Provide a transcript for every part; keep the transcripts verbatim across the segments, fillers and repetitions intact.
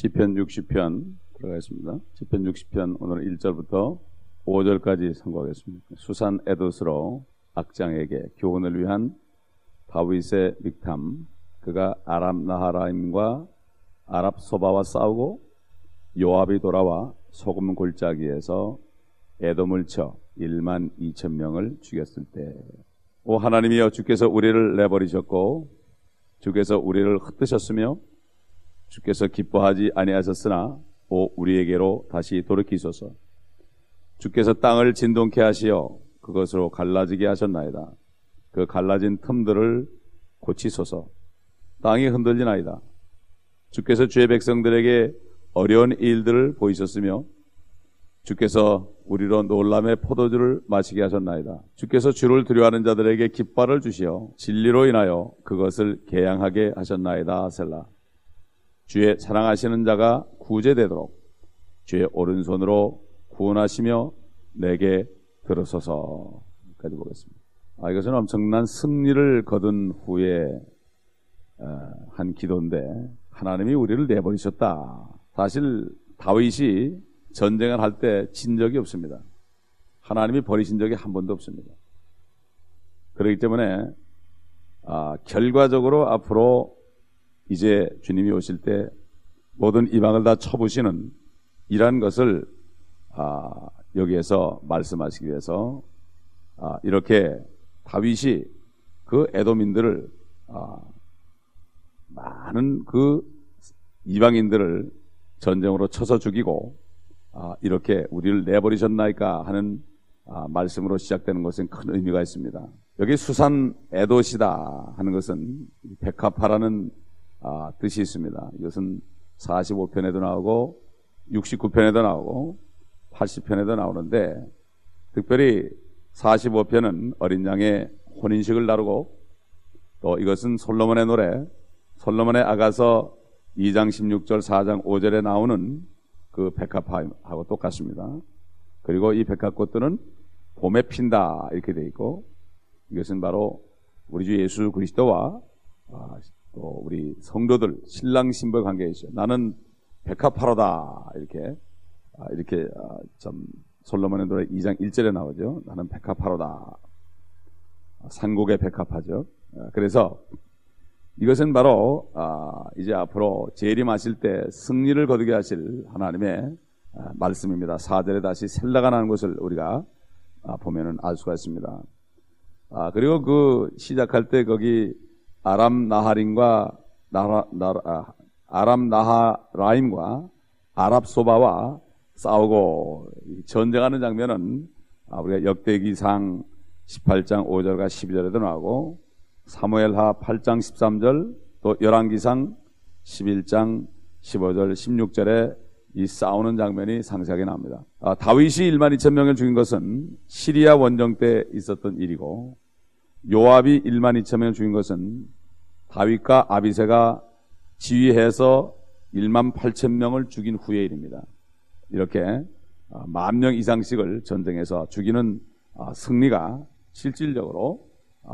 시편 육십 편 들어가겠습니다. 시편 육십 편 오늘 일 절부터 오 절까지 선고하겠습니다. 수산 에도스로 악장에게 교훈을 위한 다윗의 믹탐. 그가 아람 나하라임과 아랍 소바와 싸우고 요압이 돌아와 소금 골짜기에서 에돔을 쳐 일만 이천 명을 죽였을 때, 오 하나님이여, 주께서 우리를 내버리셨고 주께서 우리를 흩으셨으며 주께서 기뻐하지 아니하셨으나 오 우리에게로 다시 돌이키소서. 주께서 땅을 진동케 하시어 그것으로 갈라지게 하셨나이다. 그 갈라진 틈들을 고치소서. 땅이 흔들리나이다. 주께서 주의 백성들에게 어려운 일들을 보이셨으며 주께서 우리로 놀람의 포도주를 마시게 하셨나이다. 주께서 주를 두려워하는 자들에게 깃발을 주시어 진리로 인하여 그것을 개양하게 하셨나이다. 셀라. 주의 사랑하시는 자가 구제되도록 주의 오른손으로 구원하시며 내게 들어서서. 까지 보겠습니다. 아, 이것은 엄청난 승리를 거둔 후에 한 기도인데, 하나님이 우리를 내버리셨다. 사실 다윗이 전쟁을 할 때 진 적이 없습니다. 하나님이 버리신 적이 한 번도 없습니다. 그렇기 때문에 아, 결과적으로 앞으로 이제 주님이 오실 때 모든 이방을 다 쳐부시는 이러한 것을 아, 여기에서 말씀하시기 위해서 아, 이렇게 다윗이 그 에돔인들을 아, 많은 그 이방인들을 전쟁으로 쳐서 죽이고 아, 이렇게 우리를 내버리셨나이까 하는 아, 말씀으로 시작되는 것은 큰 의미가 있습니다. 여기 수산 에돗이다 하는 것은 백합화라는 아, 뜻이 있습니다. 이것은 사십오 편에도 나오고 육십구 편에도 나오고 팔십 편에도 나오는데, 특별히 사십오 편은 어린 양의 혼인식을 다루고, 또 이것은 솔로몬의 노래, 솔로몬의 아가서 이 장 십육 절 사 장 오 절에 나오는 그 백합화하고 똑같습니다. 그리고 이 백합꽃들은 봄에 핀다 이렇게 되어 있고, 이것은 바로 우리 주 예수 그리스도와 아, 또 우리 성도들 신랑 신부 관계에 있어요. 나는 백합화로다 이렇게 아, 이렇게 아, 좀 솔로몬의 노래 이 장 일 절에 나오죠. 나는 백합화로다. 산곡의 백합화죠. 아, 그래서 이것은 바로 아, 이제 앞으로 재림하실 때 승리를 거두게 하실 하나님의 아, 말씀입니다. 사 절에 다시 셀라가 나는 것을 우리가 아, 보면은 알 수가 있습니다. 아, 그리고 그 시작할 때 거기 아람 나하림과 나라, 나라, 아, 아람 나하라임과 아랍 소바와 싸우고 전쟁하는 장면은 아, 우리가 역대기상 십팔 장 오 절과 십이 절에도 나오고, 사무엘하 팔 장 십삼 절, 또 열왕기상 십일 장 십오 절 십육 절에 이 싸우는 장면이 상세하게 나옵니다. 아, 다윗이 일만 이천 명을 죽인 것은 시리아 원정 때 있었던 일이고, 요압이 일만 이천 명을 죽인 것은 다윗과 아비새가 지휘해서 일만 팔천 명을 죽인 후의 일입니다. 이렇게 만 명 이상씩을 전쟁에서 죽이는 승리가 실질적으로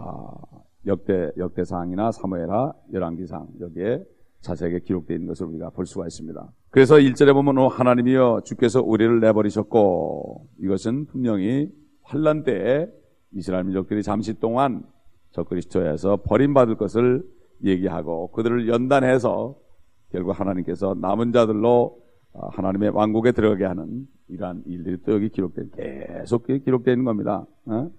역대, 역대상이나 사무엘하, 열왕기상 여기에 자세하게 기록되어 있는 것을 우리가 볼 수가 있습니다. 그래서 일 절에 보면 하나님이여, 주께서 우리를 내버리셨고, 이것은 분명히 환난 때에 이스라엘 민족들이 잠시 동안 적그리스도에서 버림받을 것을 얘기하고, 그들을 연단해서 결국 하나님께서 남은 자들로 하나님의 왕국에 들어가게 하는 이러한 일들이 또 여기 기록되어, 계속 기록되어 있는 겁니다. 어?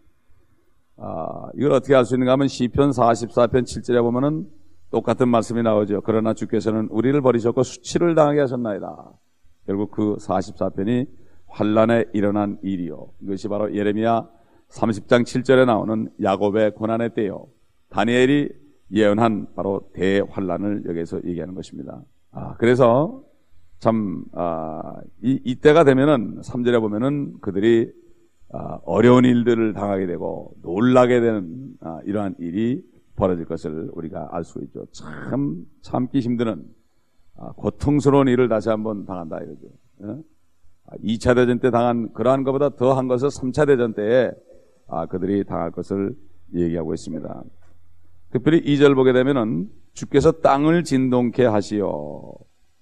아, 이걸 어떻게 알 수 있는가 하면 시편 사십사 편 칠 절에 보면은 똑같은 말씀이 나오죠. 그러나 주께서는 우리를 버리셨고 수치를 당하게 하셨나이다. 결국 그 사십사 편이 환난에 일어난 일이요, 이것이 바로 예레미야 삼십 장 칠 절에 나오는 야곱의 고난의 때요, 다니엘이 예언한 바로 대환난을 여기서 얘기하는 것입니다. 아, 그래서 참 아, 이, 이때가 되면은 삼 절에 보면은 그들이 아, 어려운 일들을 당하게 되고 놀라게 되는 아, 이러한 일이 벌어질 것을 우리가 알 수 있죠. 참 참기 힘든 아, 고통스러운 일을 다시 한번 당한다 이거죠. 예? 아, 이 차 대전 때 당한 그러한 것보다 더한 것을 삼 차 대전 때에 아, 그들이 당할 것을 얘기하고 있습니다. 특별히 이 절 보게 되면은 주께서 땅을 진동케 하시어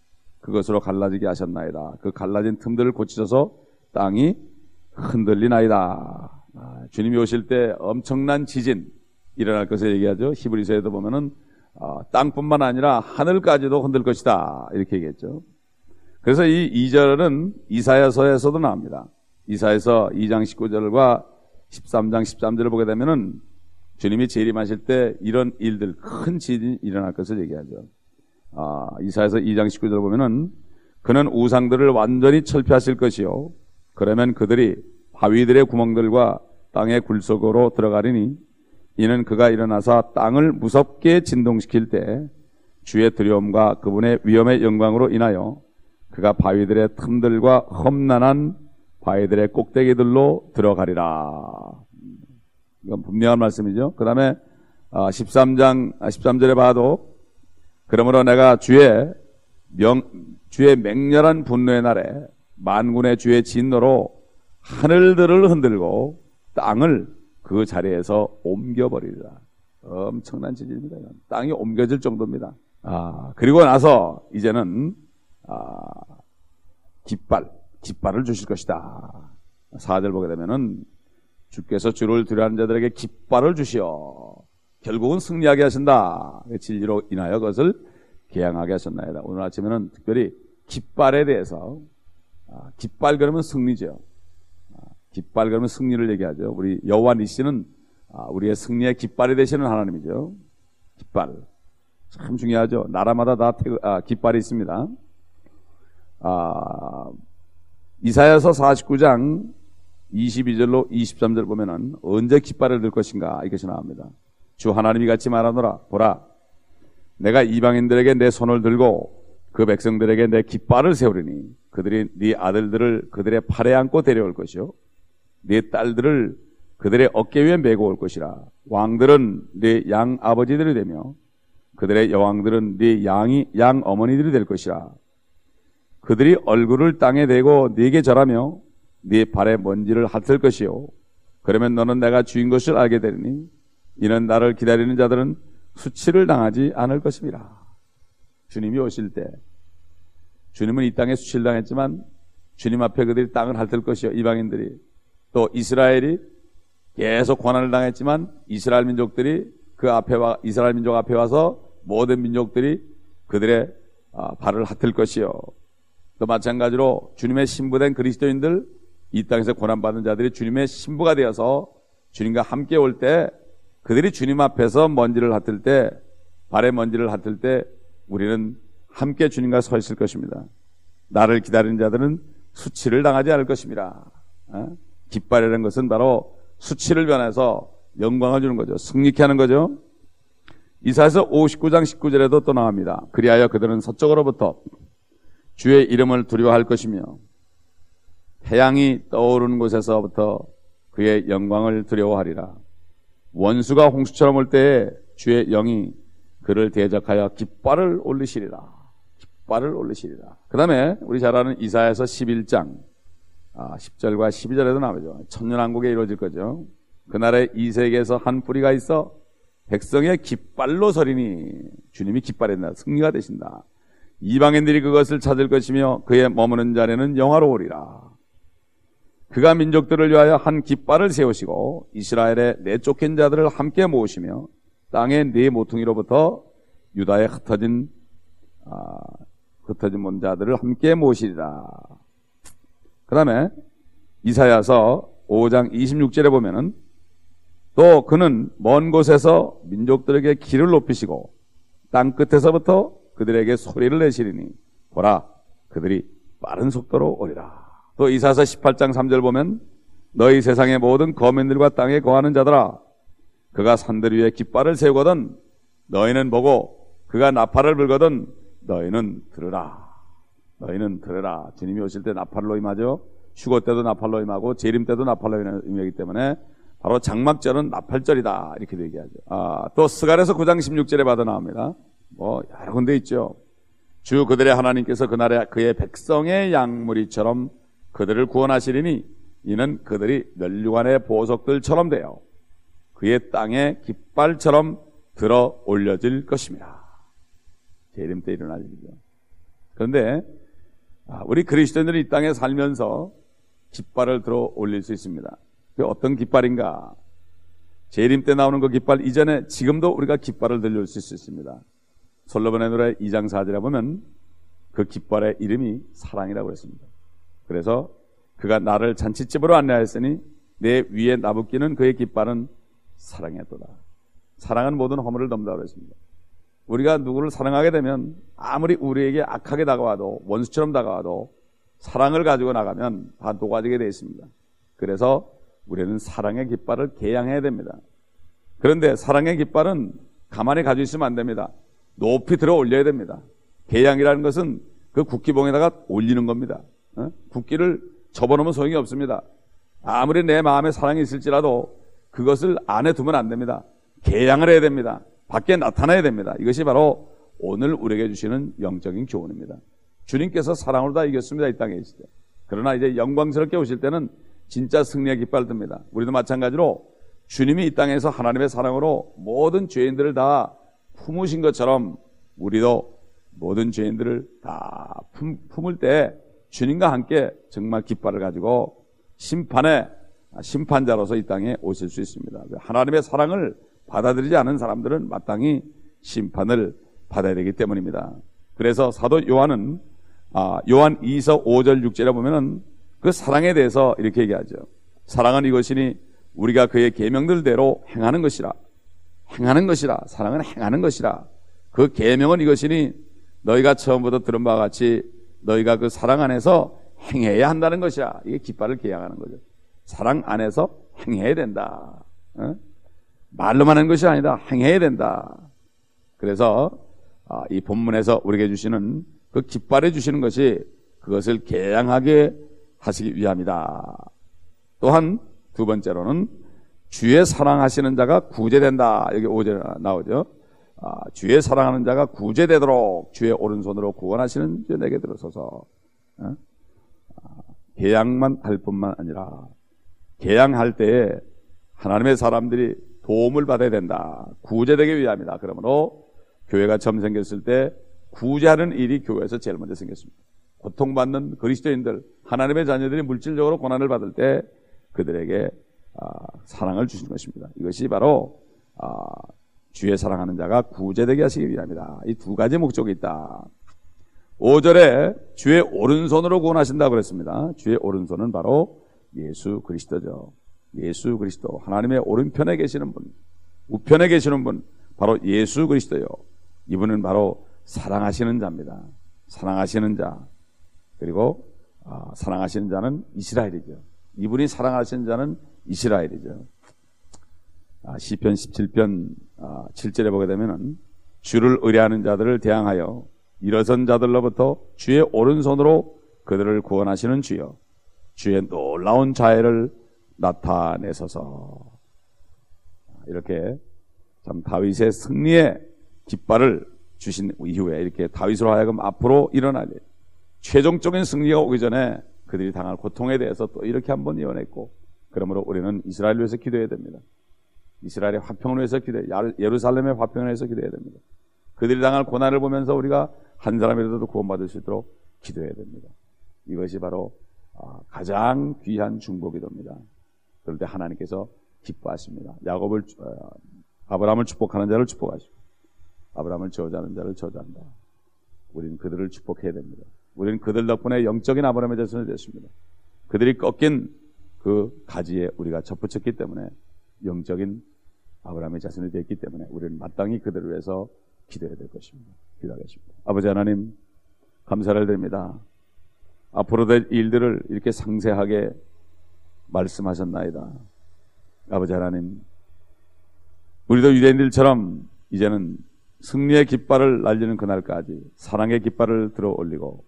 그것으로 갈라지게 하셨나이다. 그 갈라진 틈들을 고치셔서 땅이 흔들리나이다. 아, 주님이 오실 때 엄청난 지진 일어날 것을 얘기하죠. 히브리서에도 보면은 어, 땅뿐만 아니라 하늘까지도 흔들 것이다 이렇게 얘기했죠. 그래서 이 이 절은 이사야서에서도 나옵니다. 이사야서 이 장 십구 절과 십삼 장 십삼 절을 보게 되면은 주님이 재림하실 때 이런 일들, 큰 지진이 일어날 것을 얘기하죠. 아, 이사야서 이 장 십구 절 보면은 그는 우상들을 완전히 철폐하실 것이요 그러면 그들이 바위들의 구멍들과 땅의 굴 속으로 들어가리니 이는 그가 일어나사 땅을 무섭게 진동시킬 때 주의 두려움과 그분의 위엄의 영광으로 인하여 그가 바위들의 틈들과 험난한 바위들의 꼭대기들로 들어가리라. 이건 분명한 말씀이죠. 그 다음에 십삼 장 십삼 절에 봐도 그러므로 내가 주의 명 주의 맹렬한 분노의 날에 만군의 주의 진노로 하늘들을 흔들고 땅을 그 자리에서 옮겨버리리라. 엄청난 지진입니다. 땅이 옮겨질 정도입니다. 아, 그리고 나서 이제는 아, 깃발, 깃발을 주실 것이다. 사 절 보게 되면은 주께서 주를 두려워하는 자들에게 깃발을 주시어 결국은 승리하게 하신다. 진리로 인하여 그것을 개양하게 하셨나이다. 오늘 아침에는 특별히 깃발에 대해서 아, 깃발 그러면 승리죠. 아, 깃발 그러면 승리를 얘기하죠. 우리 여호와 니시는 아, 우리의 승리의 깃발이 되시는 하나님이죠. 깃발 참 중요하죠. 나라마다 다 태그, 아, 깃발이 있습니다. 아, 이사야서 사십구 장 이십이 절로 이십삼 절 보면은 언제 깃발을 들 것인가 이것이 나옵니다. 주 하나님이 같이 말하노라. 보라, 내가 이방인들에게 내 손을 들고 그 백성들에게 내 깃발을 세우리니 그들이 네 아들들을 그들의 팔에 안고 데려올 것이요 네 딸들을 그들의 어깨 위에 메고 올 것이라. 왕들은 네 양 아버지들이 되며 그들의 여왕들은 네 양이 양 어머니들이 될 것이라. 그들이 얼굴을 땅에 대고 네게 절하며 네 발에 먼지를 핥을 것이요 그러면 너는 내가 주인 것을 알게 되리니 이는 나를 기다리는 자들은 수치를 당하지 않을 것입니다. 주님이 오실 때 주님은 이 땅에 수치를 당했지만 주님 앞에 그들이 땅을 핥을 것이요 이방인들이 또 이스라엘이 계속 고난을 당했지만 이스라엘 민족들이 그 앞에 와 이스라엘 민족 앞에 와서 모든 민족들이 그들의 발을 핥을 것이요 또 마찬가지로 주님의 신부된 그리스도인들 이 땅에서 고난받는 자들이 주님의 신부가 되어서 주님과 함께 올 때 그들이 주님 앞에서 먼지를 핥을 때 발에 먼지를 핥을 때 우리는 함께 주님과 서 있을 것입니다. 나를 기다리는 자들은 수치를 당하지 않을 것입니다. 어? 깃발이라는 것은 바로 수치를 변해서 영광을 주는 거죠. 승리케 하는 거죠. 이사야서 오십구 장 십구 절에도 또 나옵니다. 그리하여 그들은 서쪽으로부터 주의 이름을 두려워할 것이며 태양이 떠오르는 곳에서부터 그의 영광을 두려워하리라. 원수가 홍수처럼 올 때에 주의 영이 그를 대적하여 깃발을 올리시리라. 깃발을 올리시리라. 그 다음에 우리 잘 아는 이사야서 십일 장 아, 십 절과 십이 절에도 나오죠. 천년왕국에 이루어질 거죠. 그날에 이 세계에서 한 뿌리가 있어 백성의 깃발로 서리니 주님이 깃발이다. 승리가 되신다. 이방인들이 그것을 찾을 것이며 그의 머무는 자리는 영화로우리라. 그가 민족들을 위하여 한 깃발을 세우시고 이스라엘의 내쫓긴 자들을 함께 모으시며 땅의 네 모퉁이로부터 유다에 흩어진 아, 흩어진 몬 자들을 함께 모으시리라. 그 다음에 이사야서 오 장 이십육 절에 보면은 또 그는 먼 곳에서 민족들에게 길을 높이시고 땅 끝에서부터 그들에게 소리를 내시리니 보라 그들이 빠른 속도로 오리라. 또 이사야서 십팔 장 삼 절 보면 너희 세상의 모든 거민들과 땅에 거하는 자들아 그가 산들 위에 깃발을 세우거든 너희는 보고 그가 나팔을 불거든 너희는 들으라. 너희는 들으라. 주님이 오실 때 나팔로 임하죠. 휴거 때도 나팔로 임하고 재림 때도 나팔로 임하기 때문에 바로 장막절은 나팔절이다 이렇게 얘기하죠. 아, 또 스가랴서 구 장 십육 절에 받아 나옵니다. 뭐 여러 군데 있죠. 주 그들의 하나님께서 그날에 그의 백성의 양무리처럼 그들을 구원하시리니 이는 그들이 면류관의 보석들처럼 되어 그의 땅에 깃발처럼 들어 올려질 것입니다. 재림 때 일어날 일이죠. 그런데 우리 그리스도인들이 이 땅에 살면서 깃발을 들어 올릴 수 있습니다. 그 어떤 깃발인가? 재림 때 나오는 그 깃발 이전에 지금도 우리가 깃발을 들려올 수 있습니다. 솔로몬의 노래 이 장 사 절에 보면 그 깃발의 이름이 사랑이라고 했습니다. 그래서 그가 나를 잔치집으로 안내하였으니 내 위에 나붙기는 그의 깃발은 사랑이었도다. 사랑은 모든 허물을 덮는다고 했습니다. 우리가 누구를 사랑하게 되면 아무리 우리에게 악하게 다가와도 원수처럼 다가와도 사랑을 가지고 나가면 다 녹아지게 되어 있습니다. 그래서 우리는 사랑의 깃발을 개양해야 됩니다. 그런데 사랑의 깃발은 가만히 가지고 있으면 안 됩니다. 높이 들어 올려야 됩니다. 개양이라는 것은 그 국기봉에다가 올리는 겁니다. 어? 국기를 접어놓으면 소용이 없습니다. 아무리 내 마음에 사랑이 있을지라도 그것을 안에 두면 안 됩니다. 개양을 해야 됩니다. 밖에 나타나야 됩니다. 이것이 바로 오늘 우리에게 주시는 영적인 교훈입니다. 주님께서 사랑으로 다 이겼습니다. 이 땅에 있을 때. 그러나 이제 영광스럽게 오실 때는 진짜 승리의 깃발을 듭니다. 우리도 마찬가지로 주님이 이 땅에서 하나님의 사랑으로 모든 죄인들을 다 품으신 것처럼 우리도 모든 죄인들을 다 품, 품을 때 주님과 함께 정말 깃발을 가지고 심판의 심판자로서 이 땅에 오실 수 있습니다. 하나님의 사랑을 받아들이지 않은 사람들은 마땅히 심판을 받아야 되기 때문입니다. 그래서 사도 요한은 아, 요한 이 서 오 절 육 절에 보면은 그 사랑에 대해서 이렇게 얘기하죠. 사랑은 이것이니 우리가 그의 계명들대로 행하는 것이라. 행하는 것이라. 사랑은 행하는 것이라. 그 계명은 이것이니 너희가 처음부터 들은 바와 같이 너희가 그 사랑 안에서 행해야 한다는 것이라. 이게 깃발을 개양하는 거죠. 사랑 안에서 행해야 된다. 어? 말로만 하는 것이 아니다. 행해야 된다. 그래서 아, 이 본문에서 우리에게 주시는 그 깃발해 주시는 것이 그것을 개양하게 하시기 위함이다. 또한 두 번째로는 주의 사랑하시는 자가 구제된다. 여기 오 절에 나오죠. 아, 주의 사랑하는 자가 구제되도록 주의 오른손으로 구원하시는 주 내게 들어서서 어? 아, 개양만 할 뿐만 아니라 개양할 때에 하나님의 사람들이 도움을 받아야 된다. 구제되기 위함이다. 그러므로 교회가 처음 생겼을 때 구제하는 일이 교회에서 제일 먼저 생겼습니다. 고통받는 그리스도인들, 하나님의 자녀들이 물질적으로 고난을 받을 때 그들에게 아, 사랑을 주시는 것입니다. 이것이 바로 아, 주의 사랑하는 자가 구제되게 하시기 위함이다. 이 두 가지 목적이 있다. 오 절에 주의 오른손으로 구원하신다고 그랬습니다. 주의 오른손은 바로 예수 그리스도죠. 예수 그리스도, 하나님의 오른편에 계시는 분, 우편에 계시는 분, 바로 예수 그리스도요. 이분은 바로 사랑하시는 자입니다. 사랑하시는 자. 그리고 아, 사랑하시는 자는 이스라엘이죠. 이분이 사랑하시는 자는 이스라엘이죠. 아, 시편 십칠 편 아, 칠 절에 보게 되면은 주를 의뢰하는 자들을 대항하여 일어선 자들로부터 주의 오른손으로 그들을 구원하시는 주여, 주의 놀라운 자애를 나타내소서. 이렇게 참 다윗의 승리의 깃발을 주신 이후에 이렇게 다윗으로 하여금 앞으로 일어날 최종적인 승리가 오기 전에 그들이 당할 고통에 대해서 또 이렇게 한번 예언했고, 그러므로 우리는 이스라엘을 위해서 기도해야 됩니다. 이스라엘의 화평을 위해서 기도해, 예루살렘의 화평을 위해서 기도해야 됩니다. 그들이 당할 고난을 보면서 우리가 한 사람이라도 구원받을 수 있도록 기도해야 됩니다. 이것이 바로 가장 귀한 중보기도입니다. 그럴 때 하나님께서 기뻐하십니다. 야곱을 아브라함을 축복하는 자를 축복하시고 아브라함을 저주하는 자를 저주한다. 우리는 그들을 축복해야 됩니다. 우리는 그들 덕분에 영적인 아브라함의 자손이 됐습니다. 그들이 꺾인 그 가지에 우리가 접붙였기 때문에 영적인 아브라함의 자손이 됐기 때문에 우리는 마땅히 그들을 위해서 기도해야 될 것입니다. 기도하겠습니다. 아버지 하나님, 감사를 드립니다. 앞으로 될 일들을 이렇게 상세하게 말씀하셨나이다. 아버지 하나님, 우리도 유대인들처럼 이제는 승리의 깃발을 날리는 그날까지 사랑의 깃발을 들어 올리고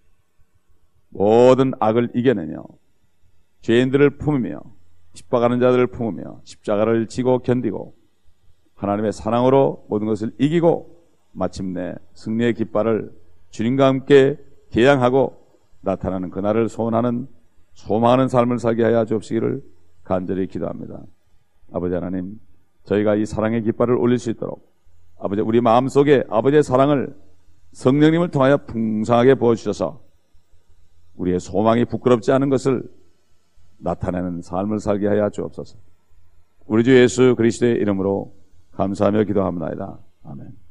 모든 악을 이겨내며 죄인들을 품으며 핍박하는 자들을 품으며 십자가를 지고 견디고 하나님의 사랑으로 모든 것을 이기고 마침내 승리의 깃발을 주님과 함께 개양하고 나타나는 그날을 소원하는 소망하는 삶을 살게 하여 주옵시기를 간절히 기도합니다. 아버지 하나님, 저희가 이 사랑의 깃발을 올릴 수 있도록 아버지, 우리 마음속에 아버지의 사랑을 성령님을 통하여 풍성하게 부어주셔서 우리의 소망이 부끄럽지 않은 것을 나타내는 삶을 살게 하여 주옵소서. 우리 주 예수 그리스도의 이름으로 감사하며 기도합니다. 아멘.